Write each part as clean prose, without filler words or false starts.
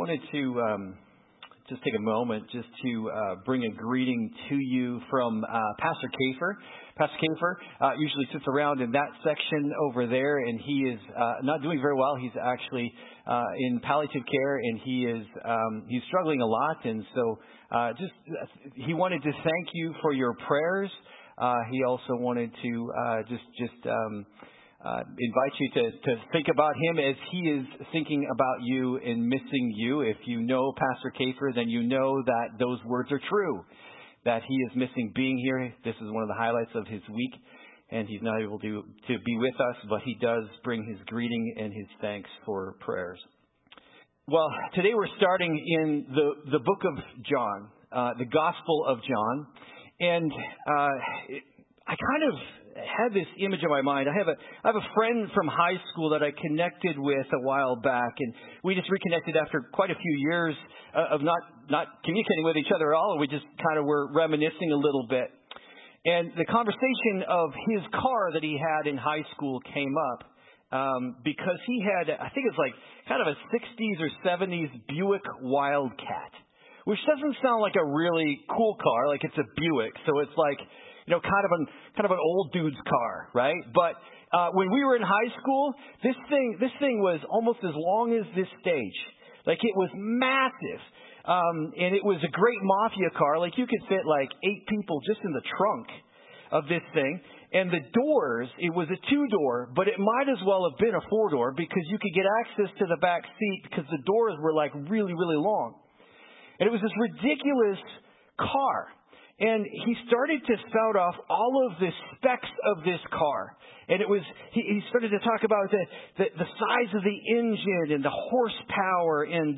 wanted to just take a moment just to bring a greeting to you from Pastor Kafer. Pastor Kafer usually sits around in that section over there, and he is not doing very well. He's actually in palliative care, and he's struggling a lot. And so he wanted to thank you for your prayers. He also wanted to invite you to think about him as he is thinking about you and missing you. If you know Pastor Kafer, then you know that those words are true, that he is missing being here. This is one of the highlights of his week, and he's not able to be with us, but he does bring his greeting and his thanks for prayers. Well, today we're starting in the book of John, the Gospel of John, and I kind of had this image in my mind. I have a friend from high school that I connected with a while back, and we just reconnected after quite a few years of not communicating with each other at all, and we just kind of were reminiscing a little bit. And the conversation of his car that he had in high school came up because he had, I think it's like kind of a 60s or 70s Buick Wildcat, which doesn't sound like a really cool car, like it's a Buick, so it's like, kind of an old dude's car, right? But when we were in high school, this thing was almost as long as this stage. Like, it was massive. And it was a great mafia car. Like, you could fit like 8 people just in the trunk of this thing. And the doors, it was a 2-door, but it might as well have been a 4-door because you could get access to the back seat because the doors were like really, really long. And it was this ridiculous car. And he started to spout off all of the specs of this car. And it was he started to talk about the size of the engine and the horsepower and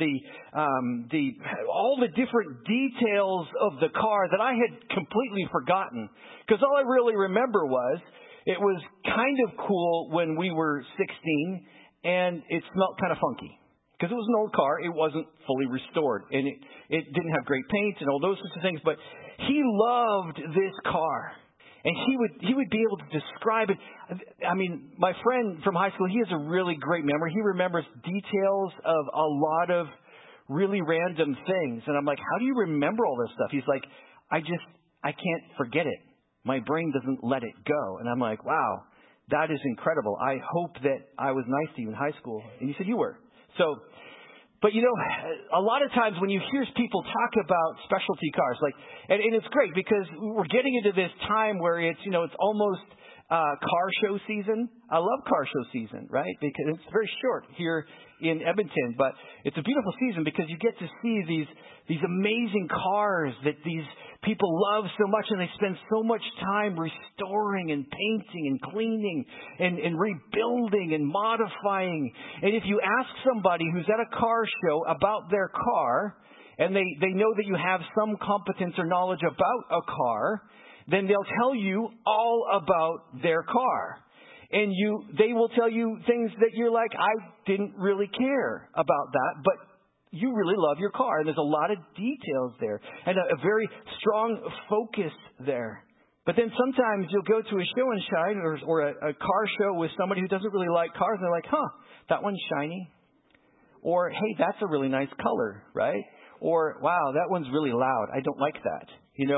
the all the different details of the car that I had completely forgotten. Because all I really remember was it was kind of cool when we were 16 and it smelled kind of funky. Because it was an old car, it wasn't fully restored, and it didn't have great paint and all those sorts of things. But he loved this car, and he would be able to describe it. I mean, my friend from high school, he has a really great memory. He remembers details of a lot of really random things, and I'm like, how do you remember all this stuff? He's like, I can't forget it. My brain doesn't let it go, and I'm like, wow, that is incredible. I hope that I was nice to you in high school, and you said you were. So, but a lot of times when you hear people talk about specialty cars, and it's great because we're getting into this time where it's almost car show season. I love car show season, right? Because it's very short here in Edmonton, but it's a beautiful season because you get to see these amazing cars that these people love so much, and they spend so much time restoring and painting and cleaning and rebuilding and modifying. And if you ask somebody who's at a car show about their car, and they know that you have some competence or knowledge about a car, then they'll tell you all about their car. And they will tell you things that you're like, I didn't really care about that, but you really love your car. And there's a lot of details there and a very strong focus there. But then sometimes you'll go to a show and shine or a car show with somebody who doesn't really like cars, and they're like, that one's shiny. Or, hey, that's a really nice color, right? Or, wow, that one's really loud. I don't like that,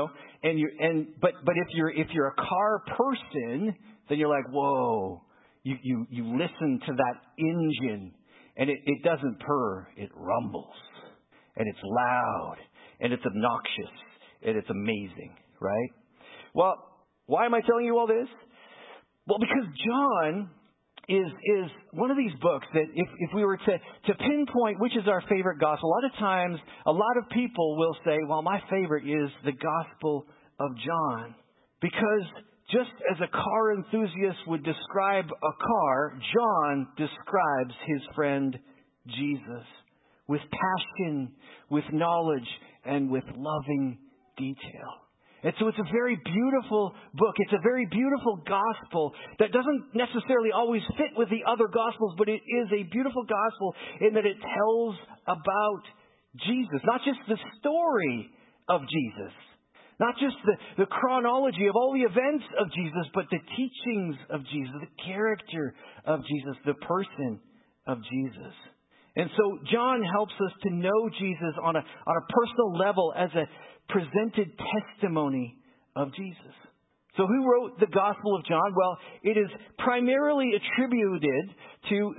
But if you're a car person, then you're like, whoa, you listen to that engine, and it doesn't purr, it rumbles, and it's loud, and it's obnoxious, and it's amazing, right? Well, why am I telling you all this? Well, because John is one of these books that if we were to pinpoint which is our favorite gospel, a lot of times, a lot of people will say, well, my favorite is the Gospel of John. Because just as a car enthusiast would describe a car, John describes his friend Jesus with passion, with knowledge, and with loving detail. And so it's a very beautiful book. It's a very beautiful gospel that doesn't necessarily always fit with the other gospels, but it is a beautiful gospel in that it tells about Jesus, not just the story of Jesus, not just the chronology of all the events of Jesus, but the teachings of Jesus, the character of Jesus, the person of Jesus. And so John helps us to know Jesus on a personal level as a presented testimony of Jesus. So who wrote the Gospel of John? Well, it is primarily attributed to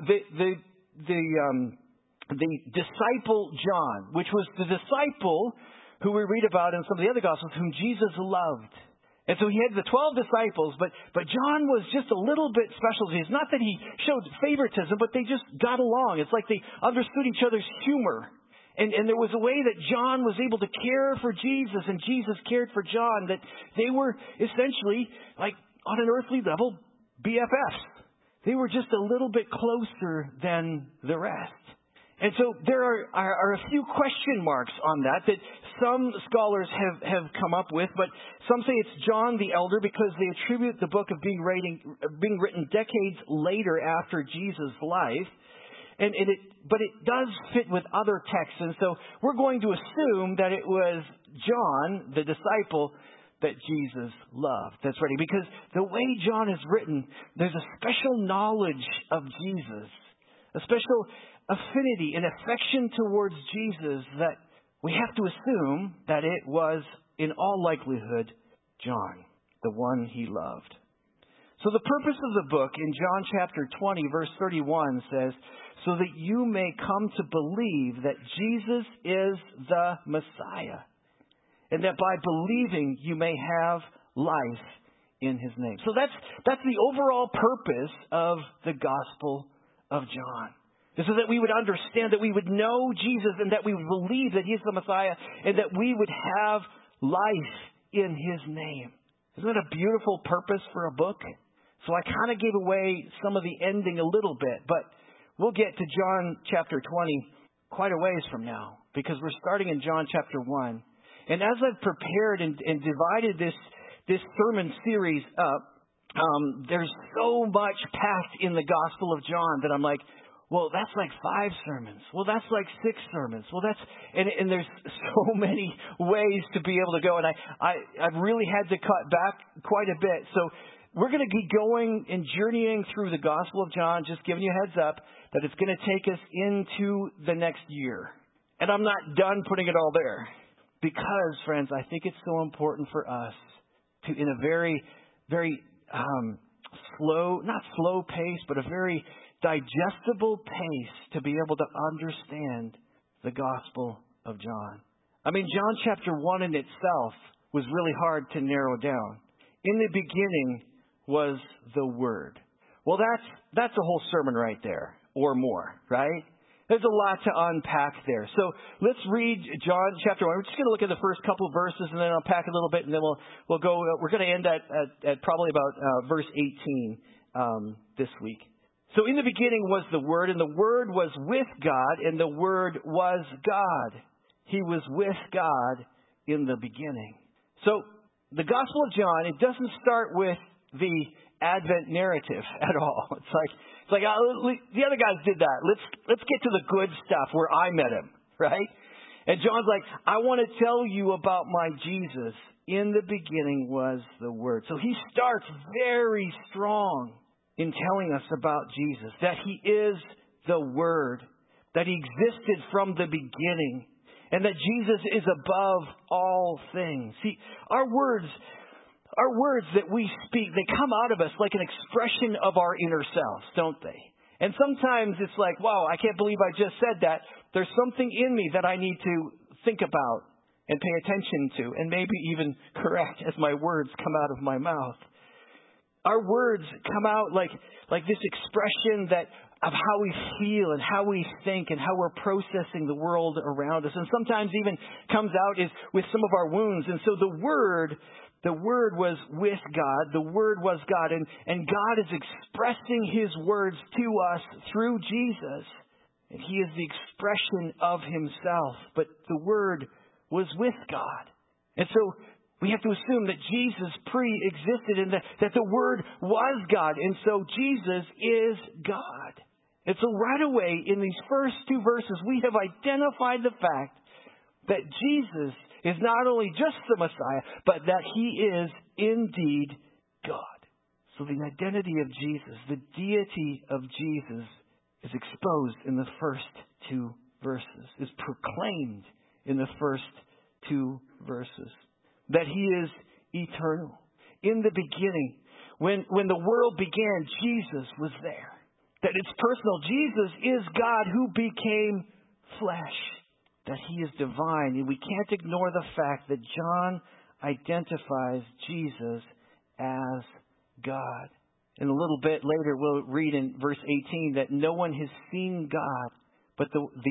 the disciple John, which was the disciple who we read about in some of the other Gospels, whom Jesus loved. And so he had the 12 disciples, but John was just a little bit special. It's not that he showed favoritism, but they just got along. It's like they understood each other's humor. And there was a way that John was able to care for Jesus and Jesus cared for John, that they were essentially, like on an earthly level, BFFs. They were just a little bit closer than the rest. And so there are a few question marks on that some scholars have come up with, but some say it's John the Elder because they attribute the book of being written decades later after Jesus' life. But it does fit with other texts. And so we're going to assume that it was John, the disciple, that Jesus loved. That's right. Because the way John is written, there's a special knowledge of Jesus, a special affinity and affection towards Jesus that we have to assume that it was, in all likelihood, John, the one he loved. So the purpose of the book in John chapter 20, verse 31 says, so that you may come to believe that Jesus is the Messiah, and that by believing you may have life in his name. So that's the overall purpose of the Gospel of John. This is that we would understand, that we would know Jesus, and that we would believe that he is the Messiah, and that we would have life in his name. Isn't that a beautiful purpose for a book? So I kind of gave away some of the ending a little bit, but we'll get to John chapter 20 quite a ways from now, because we're starting in John chapter 1. And as I've prepared and divided this sermon series up, there's so much packed in the Gospel of John that I'm like, well, that's like 5 sermons. Well, that's like 6 sermons. Well, and there's so many ways to be able to go. And I've really had to cut back quite a bit. So we're going to be going and journeying through the Gospel of John, just giving you a heads up that it's going to take us into the next year. And I'm not done putting it all there. Because, friends, I think it's so important for us to, in a very, very not slow pace, but a very digestible pace, to be able to understand the Gospel of John. I mean, John chapter 1 in itself was really hard to narrow down. In the beginning was the Word. Well, that's a whole sermon right there, or more, right? There's a lot to unpack there. So let's read John chapter 1. We're just going to look at the first couple of verses and then unpack a little bit, and then we'll go. We're going to end at probably about verse 18 this week. So in the beginning was the Word, and the Word was with God, and the Word was God. He was with God in the beginning. So the Gospel of John, it doesn't start with the Advent narrative at all. It's like the other guys did that. Let's get to the good stuff where I met him, right? And John's like, I want to tell you about my Jesus. In the beginning was the Word. So he starts very strong in telling us about Jesus, that he is the Word, that he existed from the beginning, and that Jesus is above all things. See, our words that we speak, they come out of us like an expression of our inner selves, don't they? And sometimes it's like, wow, I can't believe I just said that. There's something in me that I need to think about and pay attention to, and maybe even correct as my words come out of my mouth. Our words come out like this expression of how we feel and how we think and how we're processing the world around us. And sometimes even comes out is with some of our wounds. And so the Word was with God. The Word was God. And God is expressing his words to us through Jesus. And he is the expression of himself. But the Word was with God. And so we have to assume that Jesus pre-existed and that the Word was God. And so Jesus is God. And so right away in these first 2 verses, we have identified the fact that Jesus is not only just the Messiah, but that he is indeed God. So the identity of Jesus, the deity of Jesus, is exposed in the first two verses, is proclaimed in the first two verses. That He is eternal. In the beginning, when the world began, Jesus was there. That it's personal. Jesus is God who became flesh. That He is divine. And we can't ignore the fact that John identifies Jesus as God. And a little bit later, we'll read in verse 18 that no one has seen God, but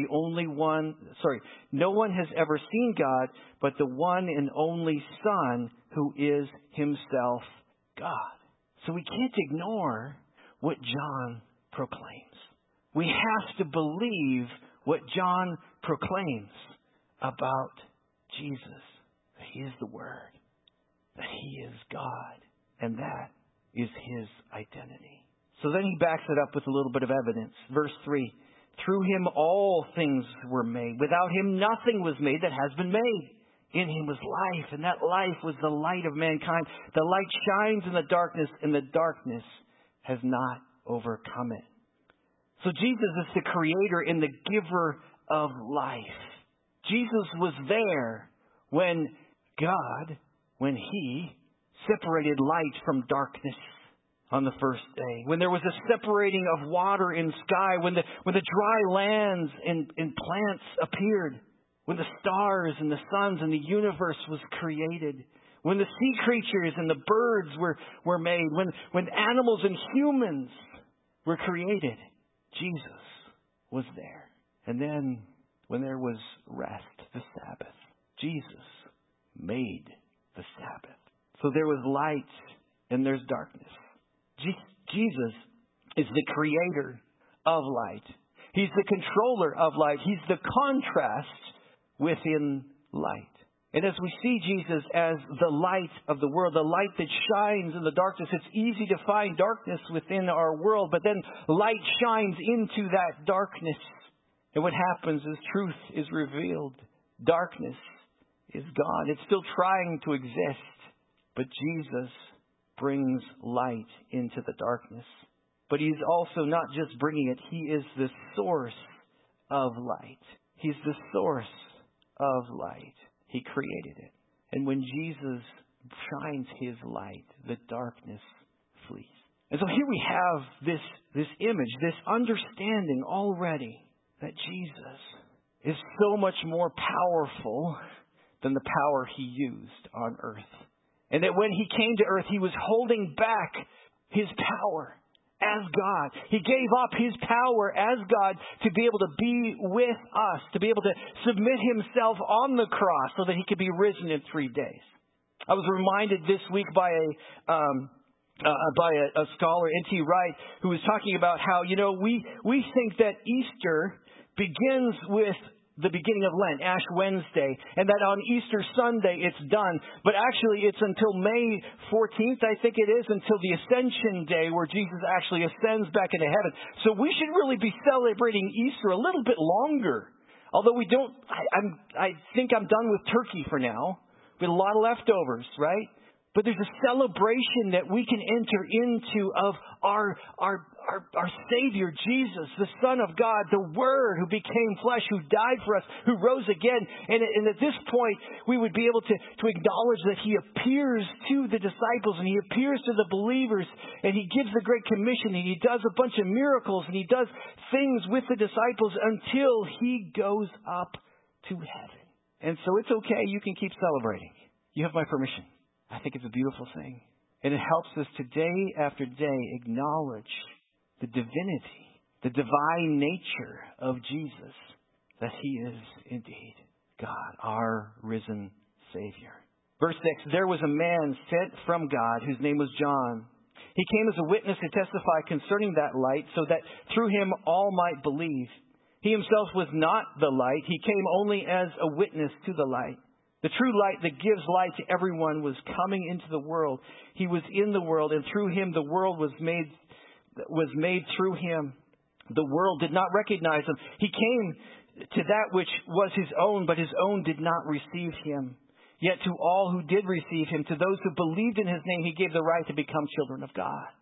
no one has ever seen God, but the one and only Son who is Himself God. So we can't ignore what John proclaims. We have to believe what John proclaims about Jesus. That He is the Word. That He is God. And that is His identity. So then he backs it up with a little bit of evidence. Verse 3. Through Him all things were made. Without Him nothing was made that has been made. In Him was life, and that life was the light of mankind. The light shines in the darkness, and the darkness has not overcome it. So Jesus is the creator and the giver of life. Jesus was there when He separated light from darkness on the first day. When there was a separating of water in sky. When the dry lands and plants appeared. When the stars and the suns and the universe was created. When the sea creatures and the birds were made. When animals and humans were created. Jesus was there. And then when there was rest, the Sabbath, Jesus made the Sabbath. So there was light and there's darkness. Jesus is the creator of light. He's the controller of light. He's the contrast within light. And as we see Jesus as the light of the world, the light that shines in the darkness, it's easy to find darkness within our world, but then light shines into that darkness. And what happens is truth is revealed. Darkness is gone. It's still trying to exist, but Jesus brings light into the darkness. But He's also not just bringing it, He is the source of light. He's the source of light. He created it. And when Jesus shines His light, the darkness flees. And so here we have this image, this understanding already that Jesus is so much more powerful than the power He used on earth. And that when He came to earth, He was holding back His power as God. He gave up His power as God to be able to be with us, to be able to submit Himself on the cross so that He could be risen in 3 days. I was reminded this week by a scholar, N.T. Wright, who was talking about how, we think that Easter begins with the beginning of Lent, Ash Wednesday, and that on Easter Sunday it's done. But actually it's until May 14th, I think it is, until the Ascension Day where Jesus actually ascends back into heaven. So we should really be celebrating Easter a little bit longer. Although I think I'm done with turkey for now. We had a lot of leftovers, right? But there's a celebration that we can enter into of our Savior, Jesus, the Son of God, the Word who became flesh, who died for us, who rose again. And at this point, we would be able to acknowledge that He appears to the disciples and He appears to the believers and He gives the Great Commission and He does a bunch of miracles and He does things with the disciples until He goes up to heaven. And so it's okay. You can keep celebrating. You have my permission. I think it's a beautiful thing. And it helps us to day after day acknowledge the divinity, the divine nature of Jesus, that He is indeed God, our risen Savior. Verse 6, there was a man sent from God whose name was John. He came as a witness to testify concerning that light so that through him all might believe. He himself was not the light. He came only as a witness to the light. The true light that gives light to everyone was coming into the world. He was in the world, and through Him the world was made through Him. The world did not recognize Him. He came to that which was His own, but His own did not receive Him. Yet to all who did receive Him, to those who believed in His name, He gave the right to become children of God.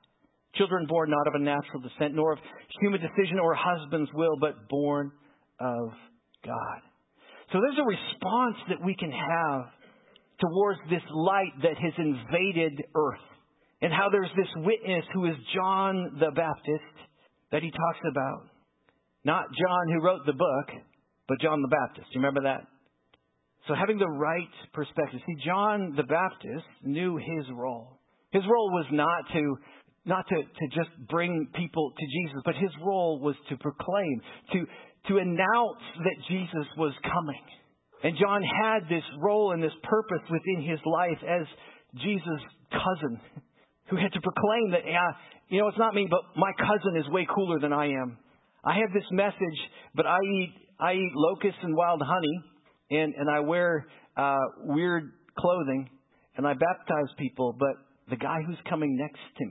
Children born not of a natural descent, nor of human decision or husband's will, but born of God. So there's a response that we can have towards this light that has invaded earth. And how there's this witness who is John the Baptist that he talks about. Not John who wrote the book, but John the Baptist. You remember that? So having the right perspective. See, John the Baptist knew his role. His role was not to just bring people to Jesus, but his role was to proclaim, to announce that Jesus was coming. And John had this role and this purpose within his life as Jesus' cousin, who had to proclaim that, it's not me, but my cousin is way cooler than I am. I have this message, but I eat locusts and wild honey, and I wear weird clothing, and I baptize people, but the guy who's coming next to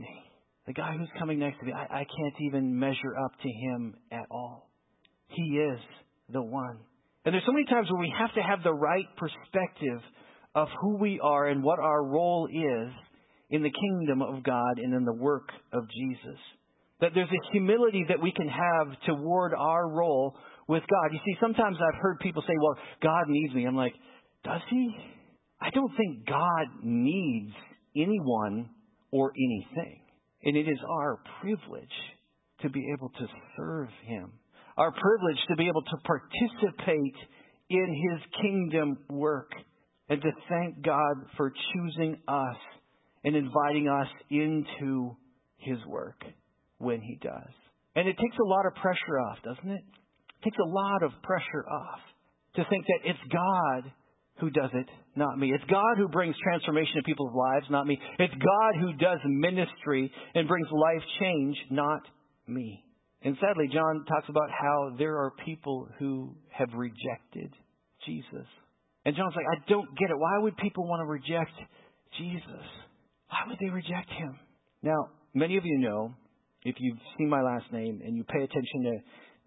me, I can't even measure up to him at all. He is the one. And there's so many times where we have to have the right perspective of who we are and what our role is in the kingdom of God and in the work of Jesus. That there's a humility that we can have toward our role with God. You see, sometimes I've heard people say, well, God needs me. I'm like, does he? I don't think God needs anyone or anything. And it is our privilege to be able to serve him. Our privilege to be able to participate in his kingdom work. And to thank God for choosing us and inviting us into his work when he does. And it takes a lot of pressure off, doesn't it? It takes a lot of pressure off to think that it's God who does it, not me. It's God who brings transformation to people's lives, not me. It's God who does ministry and brings life change, not me. And sadly, John talks about how there are people who have rejected Jesus. And John's like, I don't get it. Why would people want to reject Jesus? Why would they reject him? Now, many of you know, if you've seen my last name and you pay attention to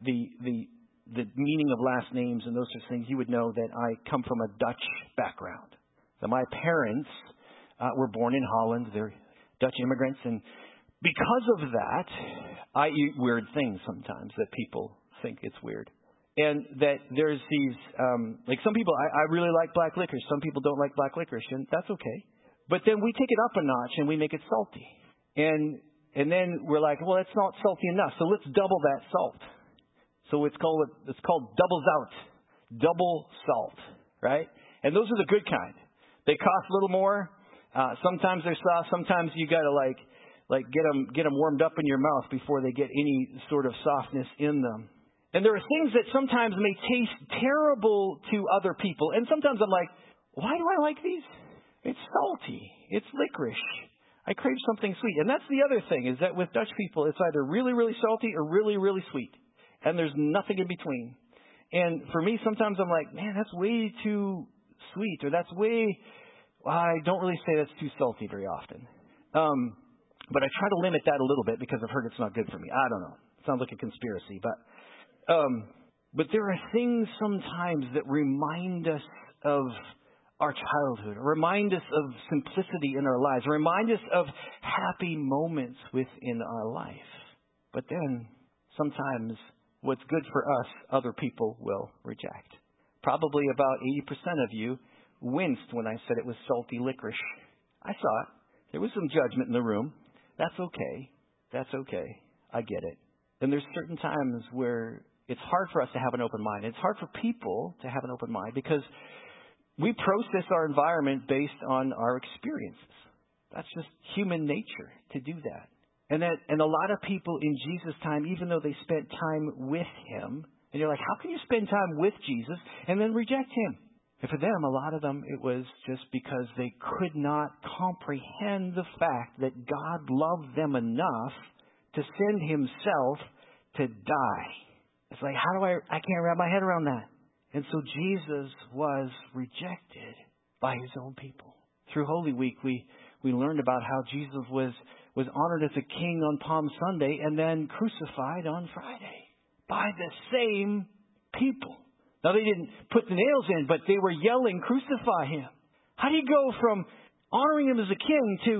the meaning of last names and those sorts of things, you would know that I come from a Dutch background. That my parents were born in Holland. They're Dutch immigrants. And because of that, I eat weird things sometimes that people think it's weird. And that there's these, like some people, I really like black licorice. Some people don't like black licorice, and that's okay. But then we take it up a notch and we make it salty. And then we're like, well, it's not salty enough, so let's double that salt. So it's called double zout, double salt, right? And those are the good kind. They cost a little more. Sometimes they're soft. Sometimes you got to like get them warmed up in your mouth before they get any sort of softness in them. And there are things that sometimes may taste terrible to other people. And sometimes I'm like, why do I like these? It's salty. It's licorice. I crave something sweet. And that's the other thing, is that with Dutch people, it's either really, really salty or really, really sweet. And there's nothing in between. And for me, sometimes I'm like, man, that's way too sweet. Or that's I don't really say that's too salty very often. But I try to limit that a little bit because I've heard it's not good for me. I don't know. It sounds like a conspiracy. But there are things sometimes that remind us of our childhood, remind us of simplicity in our lives, remind us of happy moments within our life. But then sometimes what's good for us, other people will reject. Probably about 80% of you winced when I said it was salty licorice. I saw it. There was some judgment in the room. That's okay. That's okay. I get it. And there's certain times where it's hard for us to have an open mind. It's hard for people to have an open mind because we process our environment based on our experiences. That's just human nature to do that. And a lot of people in Jesus' time, even though they spent time with him, and you're like, how can you spend time with Jesus and then reject him? And for them, a lot of them, it was just because they could not comprehend the fact that God loved them enough to send himself to die. It's like, I can't wrap my head around that. And so Jesus was rejected by his own people. Through Holy Week, we learned about how Jesus was honored as a king on Palm Sunday and then crucified on Friday by the same people. Now, they didn't put the nails in, but they were yelling, crucify him. How do you go from honoring him as a king to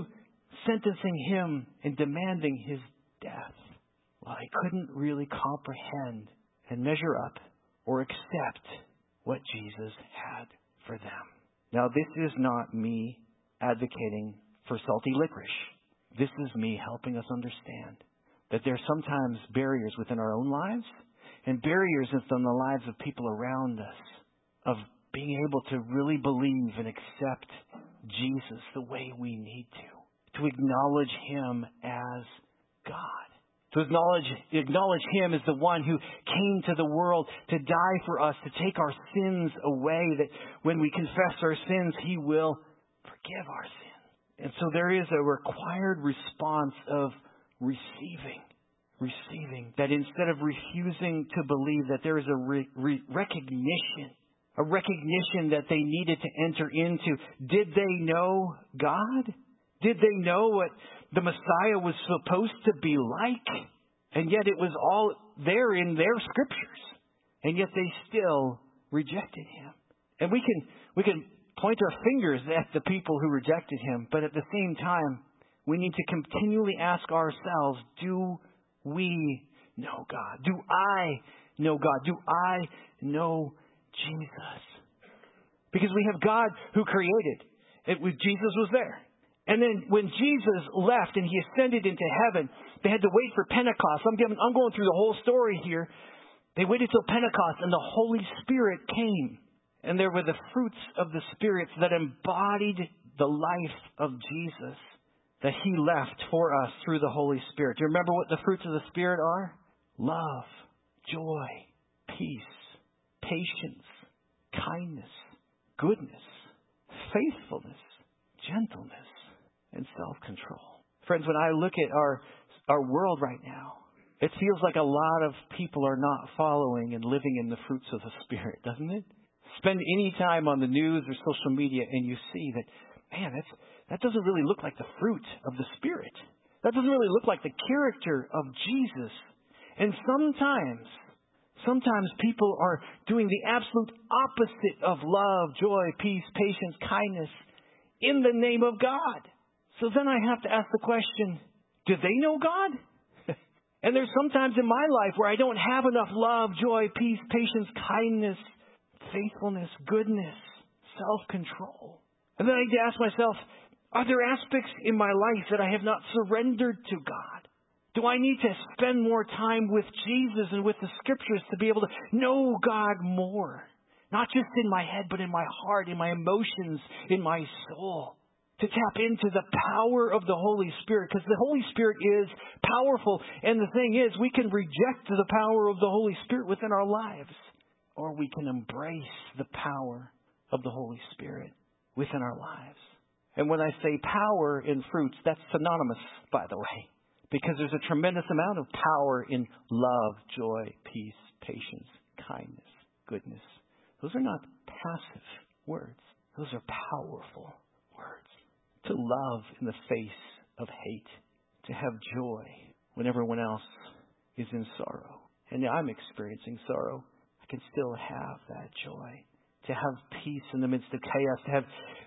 sentencing him and demanding his death. Well, they couldn't really comprehend and measure up or accept what Jesus had for them. Now, this is not me advocating for salty licorice. This is me helping us understand that there are sometimes barriers within our own lives and barriers within the lives of people around us of being able to really believe and accept Jesus the way we need to acknowledge Him as God. To acknowledge Him as the one who came to the world to die for us, to take our sins away, that when we confess our sins, He will forgive our sins. And so there is a required response of receiving. That instead of refusing to believe, that there is a recognition that they needed to enter into. Did they know God? Did they know what the Messiah was supposed to be like? And yet it was all there in their scriptures. And yet they still rejected Him. And we can point our fingers at the people who rejected Him, but at the same time, we need to continually ask ourselves, do we know God? Do I know God? Do I know Jesus? Because we have God who created. Jesus was there. And then when Jesus left and He ascended into heaven, they had to wait for Pentecost. I'm going through the whole story here. They waited till Pentecost and the Holy Spirit came. And there were the fruits of the Spirit that embodied the life of Jesus that He left for us through the Holy Spirit. Do you remember what the fruits of the Spirit are? Love, joy, peace, patience, kindness, goodness, faithfulness, gentleness, and self-control. Friends, when I look at our world right now, it feels like a lot of people are not following and living in the fruits of the Spirit, doesn't it? Spend any time on the news or social media and you see that, man, that doesn't really look like the fruit of the Spirit. That doesn't really look like the character of Jesus. And sometimes people are doing the absolute opposite of love, joy, peace, patience, kindness in the name of God. So then I have to ask the question, do they know God? And there's sometimes in my life where I don't have enough love, joy, peace, patience, kindness, faithfulness, goodness, self-control. And then I need to ask myself, are there aspects in my life that I have not surrendered to God? Do I need to spend more time with Jesus and with the Scriptures to be able to know God more? Not just in my head, but in my heart, in my emotions, in my soul. To tap into the power of the Holy Spirit. Because the Holy Spirit is powerful. And the thing is, we can reject the power of the Holy Spirit within our lives. Or we can embrace the power of the Holy Spirit within our lives. And when I say power in fruits, that's synonymous, by the way. Because there's a tremendous amount of power in love, joy, peace, patience, kindness, goodness. Those are not passive words. Those are powerful words. To love in the face of hate. To have joy when everyone else is in sorrow. And I'm experiencing sorrow. I can still have that joy. To have peace in the midst of chaos. To have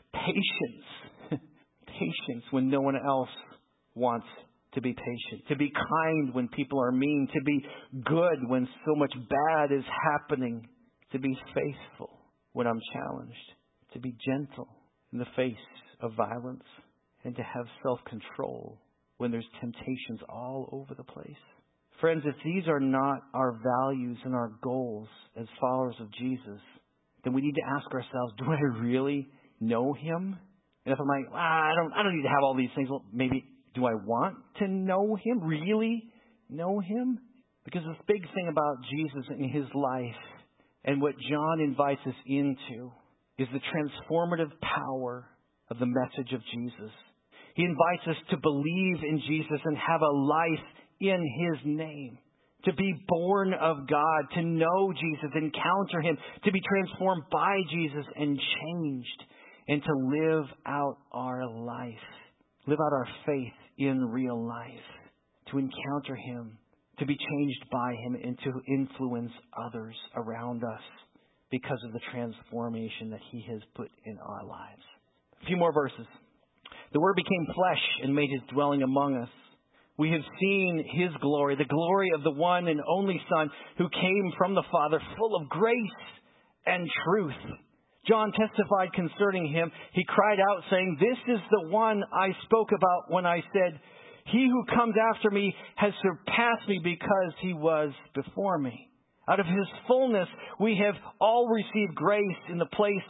patience. Patience when no one else wants to be patient. To be kind when people are mean. To be good when so much bad is happening. To be faithful when I'm challenged. To be gentle in the face of violence. And to have self-control when there's temptations all over the place. Friends, if these are not our values and our goals as followers of Jesus, then we need to ask ourselves, do I really know Him? And if I'm like, I don't need to have all these things, well, maybe do I want to know Him? Really know Him? Because this big thing about Jesus and His life and what John invites us into is the transformative power of the message of Jesus. He invites us to believe in Jesus and have a life in His name. To be born of God, to know Jesus, encounter Him, to be transformed by Jesus and changed, and to live out our life, live out our faith in real life, to encounter Him, to be changed by Him, and to influence others around us because of the transformation that He has put in our lives. A few more verses. The Word became flesh and made His dwelling among us. We have seen His glory, the glory of the one and only Son who came from the Father, full of grace and truth. John testified concerning Him. He cried out, saying, "This is the one I spoke about when I said, 'He who comes after me has surpassed me because He was before me.'" Out of His fullness, we have all received grace in the place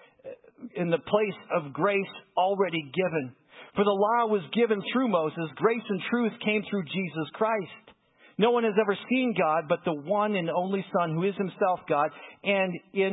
of grace already given. For the law was given through Moses. Grace and truth came through Jesus Christ. No one has ever seen God but the one and only Son, who is Himself God and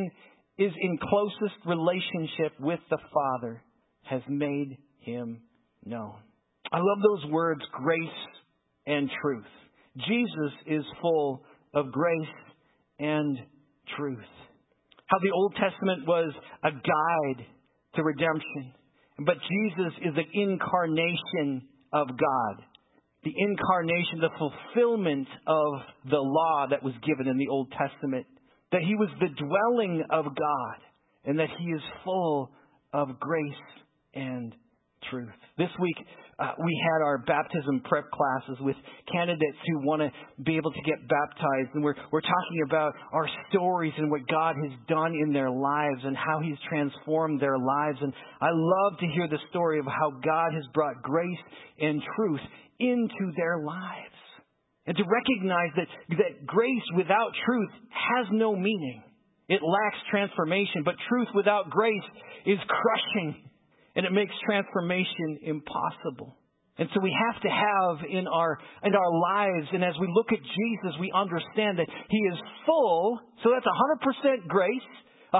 is in closest relationship with the Father, has made Him known. I love those words, grace and truth. Jesus is full of grace and truth. How the Old Testament was a guide to redemption. But Jesus is the incarnation of God. The incarnation, the fulfillment of the law that was given in the Old Testament. That He was the dwelling of God. And that He is full of grace and truth. This week, we had our baptism prep classes with candidates who want to be able to get baptized. And we're talking about our stories and what God has done in their lives and how He's transformed their lives. And I love to hear the story of how God has brought grace and truth into their lives. And to recognize that grace without truth has no meaning. It lacks transformation. But truth without grace is crushing. And it makes transformation impossible. And so we have to have in our lives, and as we look at Jesus, we understand that He is full. So that's 100% grace, 100%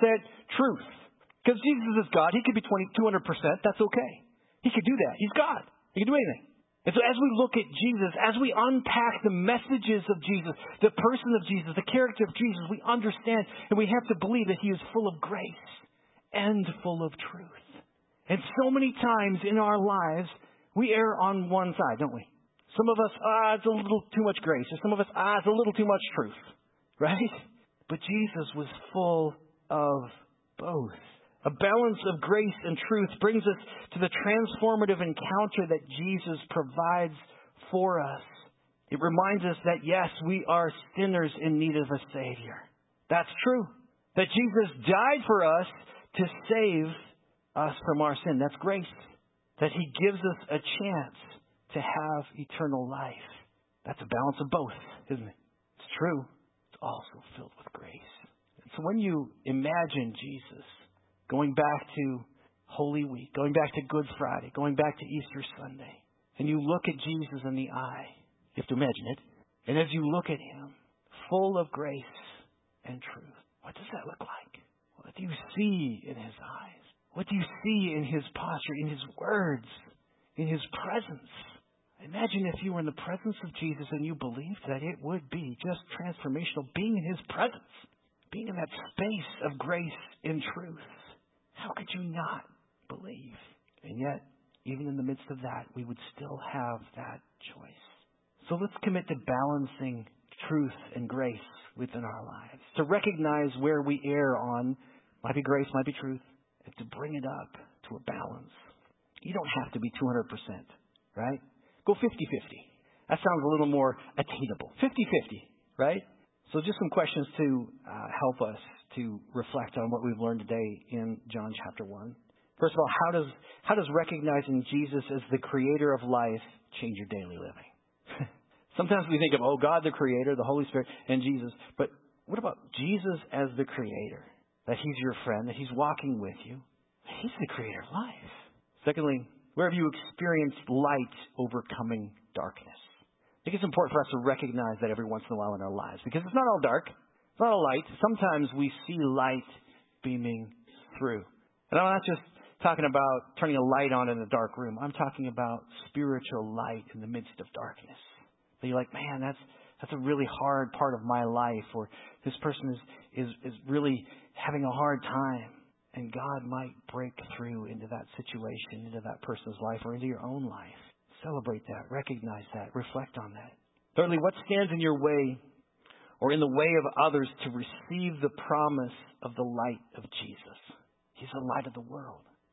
truth. Because Jesus is God. He could be 200%. That's okay. He could do that. He's God. He can do anything. And so as we look at Jesus, as we unpack the messages of Jesus, the person of Jesus, the character of Jesus, we understand and we have to believe that He is full of grace and full of truth. And so many times in our lives, we err on one side, don't we? Some of us, it's a little too much grace. Or some of us, it's a little too much truth. Right? But Jesus was full of both. A balance of grace and truth brings us to the transformative encounter that Jesus provides for us. It reminds us that, yes, we are sinners in need of a Savior. That's true. That Jesus died for us to save us from our sin. That's grace. That He gives us a chance to have eternal life. That's a balance of both, isn't it? It's true. It's also filled with grace. And so when you imagine Jesus going back to Holy Week, going back to Good Friday, going back to Easter Sunday, and you look at Jesus in the eye, you have to imagine it. And as you look at Him, full of grace and truth, what does that look like? What do you see in His eyes? What do you see in His posture, in His words, in His presence? Imagine if you were in the presence of Jesus and you believed that it would be just transformational, being in His presence, being in that space of grace and truth. How could you not believe? And yet, even in the midst of that, we would still have that choice. So let's commit to balancing truth and grace within our lives. To recognize where we err on, might be grace, might be truth, and to bring it up to a balance. You don't have to be 200%, right? Go 50-50. That sounds a little more attainable. 50-50, right? So just some questions to help us to reflect on what we've learned today in John chapter 1. First of all, how does recognizing Jesus as the creator of life change your daily living? Sometimes we think of, God the creator, the Holy Spirit, and Jesus. But what about Jesus as the creator? That He's your friend, that He's walking with you. He's the creator of life. Secondly, where have you experienced light overcoming darkness? I think it's important for us to recognize that every once in a while in our lives. Because it's not all dark. It's not all light. Sometimes we see light beaming through. And I'm not just talking about turning a light on in a dark room. I'm talking about spiritual light in the midst of darkness. So you're like, man, that's a really hard part of my life. Or this person is really having a hard time. And God might break through into that situation, into that person's life, or into your own life. Celebrate that. Recognize that. Reflect on that. Thirdly, what stands in your way or in the way of others to receive the promise of the light of Jesus? He's the light of the world.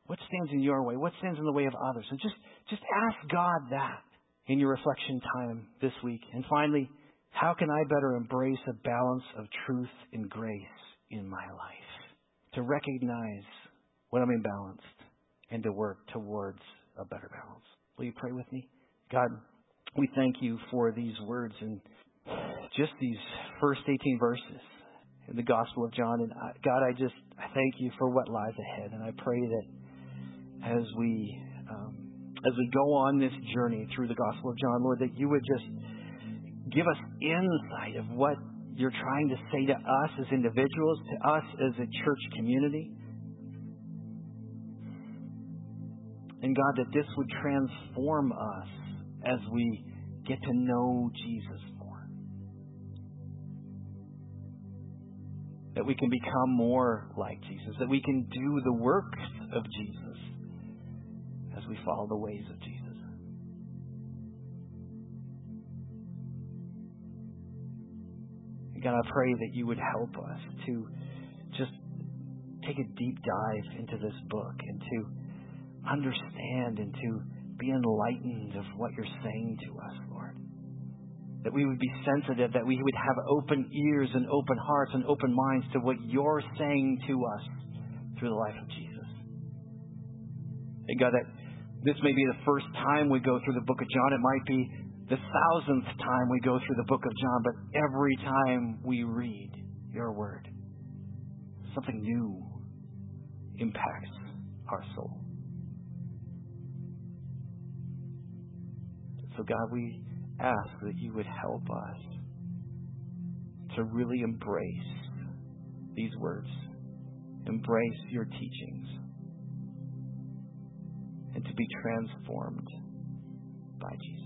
What stands in your way? What stands in the way of others? And just ask God that in your reflection time this week. And finally, how can I better embrace a balance of truth and grace in my life? To recognize when I'm imbalanced and to work towards a better balance. Will you pray with me? God, we thank you for these words and just these first 18 verses in the Gospel of John. And God, I thank you for what lies ahead. And I pray that as we go on this journey through the Gospel of John, Lord, that you would just give us insight of what you're trying to say to us as individuals, to us as a church community. And God, that this would transform us as we get to know Jesus more. That we can become more like Jesus. That we can do the works of Jesus as we follow the ways of Jesus. And God, I pray that you would help us to just take a deep dive into this book and to understand and to be enlightened of what you're saying to us, Lord. That we would be sensitive, that we would have open ears and open hearts and open minds to what you're saying to us through the life of Jesus. And God, that this may be the first time we go through the book of John. It might be the 1,000th time we go through the book of John, but every time we read your word, something new impacts our soul. So God, we ask that you would help us to really embrace these words, embrace your teachings, and to be transformed by Jesus.